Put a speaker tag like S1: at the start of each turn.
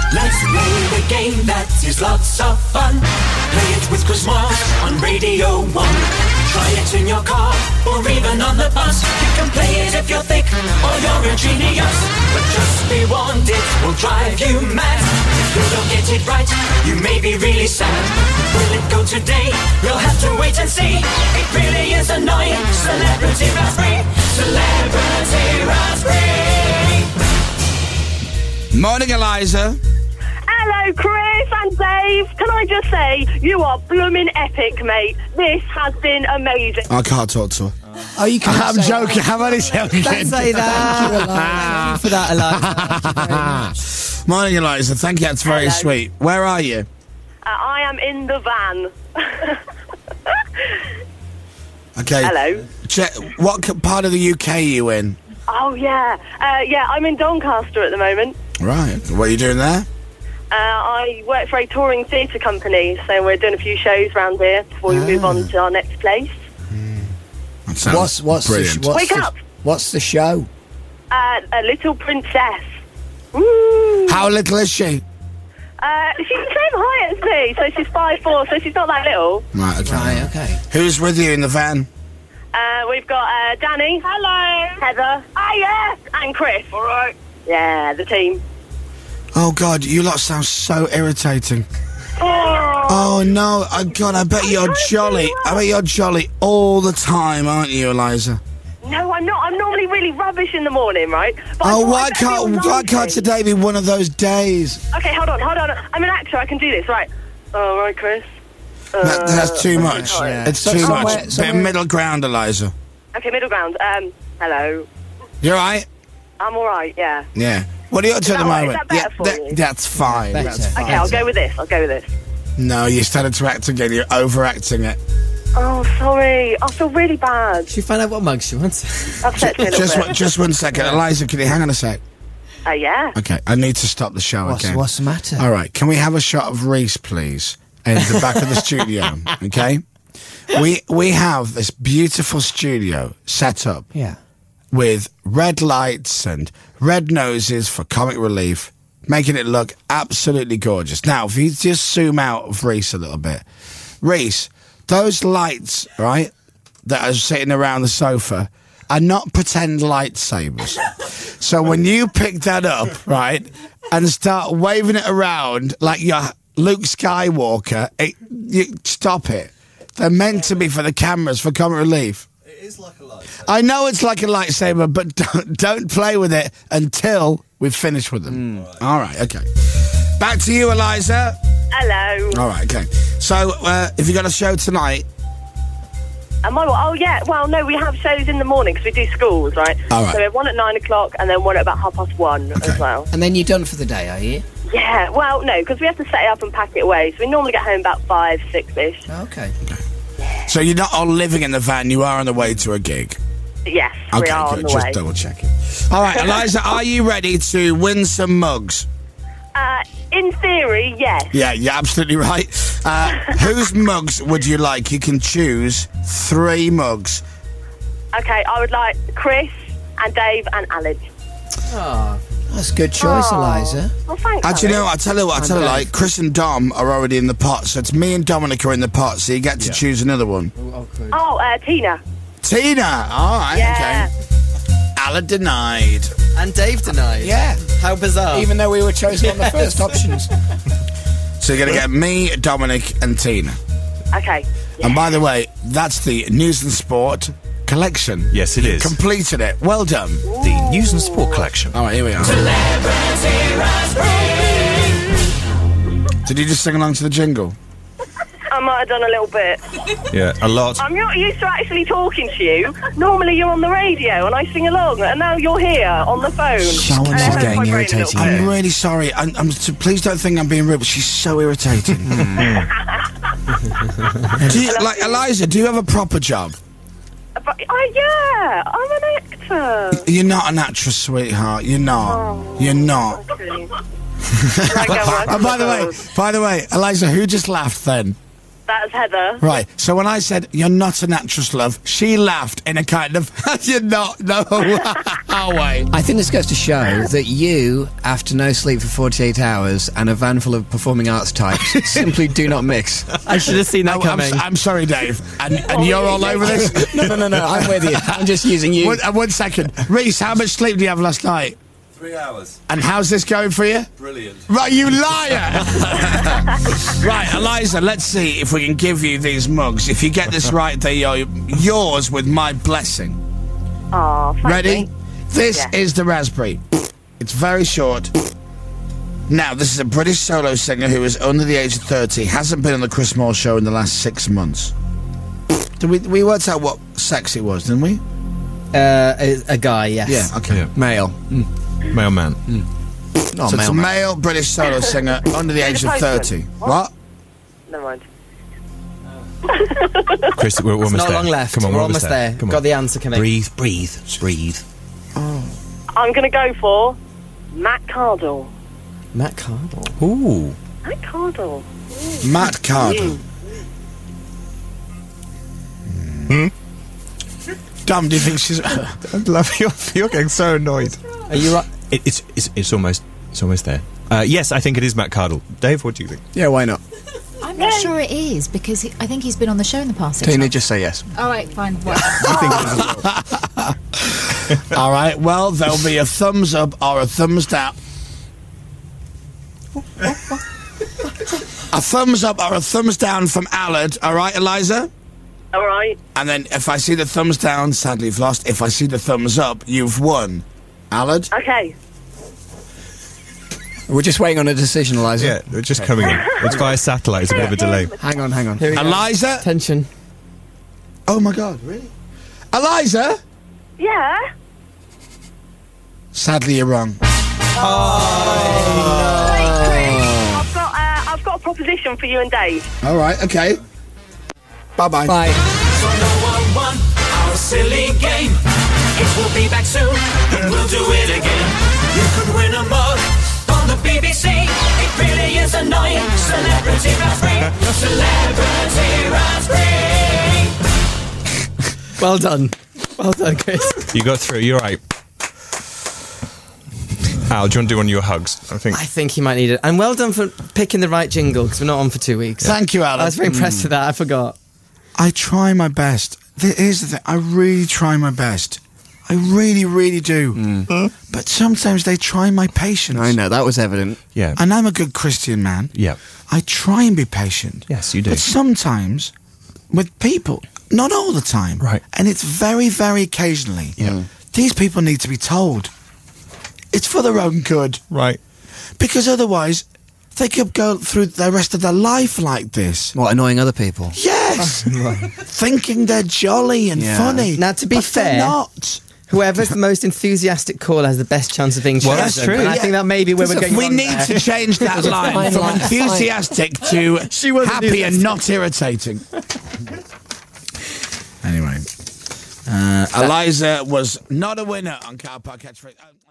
S1: Let's play the game that is lots of fun. Play it with Chris Miles on Radio 1. Try it in your car or even on the bus. You can play it if you're thick or you're a genius. But just be warned, it will drive you mad. If you don't get it right, you may be really sad. Will it go today? You'll have to wait and see. It really is annoying. Celebrity Raspberry. Celebrity Raspberry.
S2: Morning, Eliza.
S3: Hello, Chris and Dave. Can I just say, you are blooming epic, mate. This has been amazing.
S2: I can't talk to her.
S4: Oh, you can't.
S2: I'm joking. I'm only joking.
S4: Don't say that. Thank you for that, Eliza. Thank you very much.
S2: Morning, Eliza. Thank you. That's very
S3: Hello.
S2: sweet. Where are you?
S3: I am in the van.
S2: Okay.
S3: Hello.
S2: What part of the UK are you in?
S3: Oh, yeah. I'm in Doncaster at the moment.
S2: Right. What are you doing there?
S3: I work for a touring theatre company, so we're doing a few shows around here before we move on to our next place.
S2: That sounds brilliant.
S3: Wake up!
S4: What's the show?
S3: A Little Princess. Woo!
S2: How little is she?
S3: She's the same height as me, so she's 5'4", so she's not that little.
S2: Right, okay.
S4: Right, okay.
S2: Who's with you in the van?
S3: We've got Danny. Hello. Heather. Hiya. And Chris. All right. Yeah, the team.
S2: Oh, God, you lot sound so irritating.
S3: Oh,
S2: Oh, no. Oh, God, I bet you're jolly. I bet you're jolly all the time, aren't you, Eliza?
S3: no, I'm not. I'm normally really rubbish in the morning, right? But I
S2: Oh,
S3: thought
S2: why
S3: I'd better
S2: can't
S3: be
S2: why can't
S3: nice.
S2: today be one of those days?
S3: Okay, hold on. I'm an actor. I can do this, right? All right, Chris.
S2: That's too much.
S4: Yeah.
S2: It's
S4: So
S2: too
S4: somewhere-
S2: much. Bit
S4: somewhere-
S2: of middle ground, Eliza.
S3: Okay, middle ground. Hello.
S2: You all right?
S3: I'm all right. Yeah.
S2: Yeah. What are you up to at the
S3: that right?
S2: moment?
S3: Is that better for you?
S2: That's fine.
S4: Better.
S2: That's fine.
S3: Okay, I'll go with this.
S2: No, you started to act again. You're overacting it.
S3: Oh, sorry. I feel really bad.
S4: Should we find out what mug she wants?
S3: Upset me a little bit.
S2: Just one second. Eliza, can you hang on a sec?
S3: Yeah.
S2: Okay, I need to stop the show again.
S4: What's the matter?
S2: All right, can we have a shot of Reese, please, in the back of the studio? Okay, we have this beautiful studio set up
S4: Yeah.
S2: with red lights and red noses for comic relief, making it look absolutely gorgeous. Now, if you just zoom out of Reese a little bit, Reese, those lights, right, that are sitting around the sofa are not pretend lightsabers. So when you pick that up, right, and start waving it around like you're Luke Skywalker, you stop it. They're meant to be for the cameras, for comic relief.
S5: It is like a lightsaber.
S2: I know it's like a lightsaber, but don't play with it until we've finished with them. All right, okay. Back to you, Eliza.
S3: Hello.
S2: All right, okay. So, have you got a show tonight?
S3: Am I? Oh, yeah. Well, no, we have shows in the morning because we do schools, right?
S2: All right.
S3: So we have one at 9 o'clock and then one at about 1:30 as well.
S4: And then you're done for the day, are you?
S3: Yeah. Well, no, because we have to set it up and pack it away. So we normally get home about 5, 6-ish.
S4: Okay.
S2: So you're not all living in the van, you are on the way to a gig?
S3: Yes, we
S2: Okay,
S3: are on
S2: good.
S3: the
S2: Just
S3: way.
S2: double checking. All right, Eliza, are you ready to win some mugs?
S3: In theory, yes.
S2: Yeah, you're absolutely right. Whose mugs would you like? You can choose 3 mugs.
S3: Okay, I would like Chris and Dave and Alex.
S4: Oh, that's a good choice, Eliza.
S3: Oh, thanks.
S2: Actually,
S3: Alex.
S2: no, I tell you what,
S4: Dave.
S2: like, Chris and Dom are already in the pot, so it's me and Dominic are in the pot, so you get to choose another one.
S3: Oh, Tina.
S2: Tina! All right,
S3: Yeah.
S2: okay. Alan denied.
S5: And Dave denied.
S4: Yeah.
S5: How bizarre.
S4: Even though we were chosen on the first options.
S2: So you're going to get me, Dominic, and Tina.
S3: Okay.
S2: And by the way, that's the News and Sport collection.
S6: Yes, it is.
S2: Completed it. Well done.
S6: The News and Sport collection.
S2: All right, here we are.
S1: Celebrity Raspberry.
S2: Did you just sing along to the jingle?
S3: I might have done a little bit.
S6: Yeah, a lot.
S3: I'm not used to actually talking to you. Normally you're on the radio and I sing along, and now you're here on the phone.
S4: Someone
S3: And it
S4: is
S3: hurts
S4: getting
S3: my brain a
S4: irritating.
S3: little bit.
S2: I'm really sorry. So please don't think I'm being rude, but she's so irritating. Do you, like, Eliza, do you have a proper job?
S3: But, yeah, I'm an actor.
S2: You're not an actress, sweetheart. You're not. You're not.
S3: Okay. Like I work
S2: And by the way, Eliza, who just laughed then?
S3: That's Heather.
S2: Right. So when I said you're not an actress, love, she laughed in a kind of you're not. No way.
S4: I think this goes to show that you, after no sleep for 48 hours and a van full of performing arts types, simply do not mix.
S7: I should have seen that coming.
S2: I'm sorry, Dave. And you're all over this?
S4: No, I'm with you. I'm just using you.
S2: One second. Reese, how much sleep did you have last night?
S8: 3 hours.
S2: And how's this going for you?
S8: Brilliant.
S2: Right, you liar! Right, Eliza, let's see if we can give you these mugs. If you get this right, they are yours with my blessing.
S3: Oh, thank
S2: Ready?
S3: you.
S2: This
S3: Yeah.
S2: is the raspberry. It's very short. Now, this is a British solo singer who is under the age of 30, hasn't been on the Chris Moore show in the last 6 months. We worked out what sex it was, didn't we?
S7: A guy, yes.
S2: Yeah, okay.
S6: Yeah.
S4: Male.
S6: Male man.
S4: Not
S2: So it's a
S4: male.
S2: male British solo singer under the age of 30. What?
S3: Never mind.
S6: Chris, we're almost
S7: Not
S6: there.
S7: long left.
S6: Come on,
S7: we're almost there.
S6: Come on.
S7: Got the answer coming.
S6: Breathe.
S3: I'm going to go for Matt Cardle.
S7: Matt Cardle.
S6: Ooh.
S3: Matt Cardle.
S2: Matt Cardle. Dom, do you think she's...
S6: I love you're getting so annoyed.
S7: Are you right?
S6: It's almost there. Yes, I think it is Matt Cardle. Dave, what do you think?
S4: Yeah, why not?
S9: I'm not sure it is because I think he's been on the show in the past.
S4: Tina, just say yes.
S9: All right, fine. Well,
S2: All right, well, there'll be a thumbs up or a thumbs down. A thumbs up or a thumbs down from Allard. All right, Eliza?
S3: All right.
S2: And then if I see the thumbs down, sadly you've lost. If I see the thumbs up, you've won. Allard?
S3: Okay.
S4: We're just waiting on a decision, Eliza.
S6: Yeah, they're just coming in. It's via satellite. It's a bit of a delay.
S4: Hang on.
S7: Here we go.
S2: Eliza?
S7: Tension.
S2: Oh, my God, really? Eliza?
S3: Yeah.
S2: Sadly, you're wrong.
S3: Hey, Chris, I've got a proposition for you and Dave.
S2: All right, okay. Bye-bye.
S4: Bye.
S1: So no one won our silly game. It will be back soon, and we'll do it again. You could win a mug on the BBC. It really is annoying. Celebrity Raspberry. Celebrity Raspberry.
S7: Well done. Well done, Chris.
S6: You got through. You're right. Al, do you want to do one of your hugs? I think
S7: he might need it. And well done for picking the right jingle because we're not on for 2 weeks.
S2: Thank you, Alan.
S7: I was very impressed with that. I forgot.
S2: I try my best. Here's the thing. I really try my best. I really, really do. But sometimes they try my patience.
S4: I know, that was evident.
S6: Yeah.
S2: And I'm a good Christian man.
S6: Yeah.
S2: I try and be patient.
S6: Yes, you do.
S2: But sometimes, with people, not all the time.
S6: Right.
S2: And it's very, very occasionally.
S6: Yeah.
S2: These people need to be told. It's for their own good.
S6: Right.
S2: Because otherwise, they could go through the rest of their life like this.
S4: What, annoying other people?
S2: Yes! Thinking they're jolly and
S4: Yeah.
S2: funny.
S7: Now, to be
S2: but
S7: fair-
S2: they're not.
S7: Whoever's the most enthusiastic caller has the best chance of being chosen.
S6: Well, that's true.
S7: And I think that may be where we're getting
S2: We
S7: wrong
S2: need
S7: there.
S2: to change that line
S7: fine
S2: from
S7: line.
S2: enthusiastic to
S7: She was
S2: happy and
S7: enthusiastic.
S2: not irritating. Anyway, Eliza was not a winner on Car Park Catchphrase.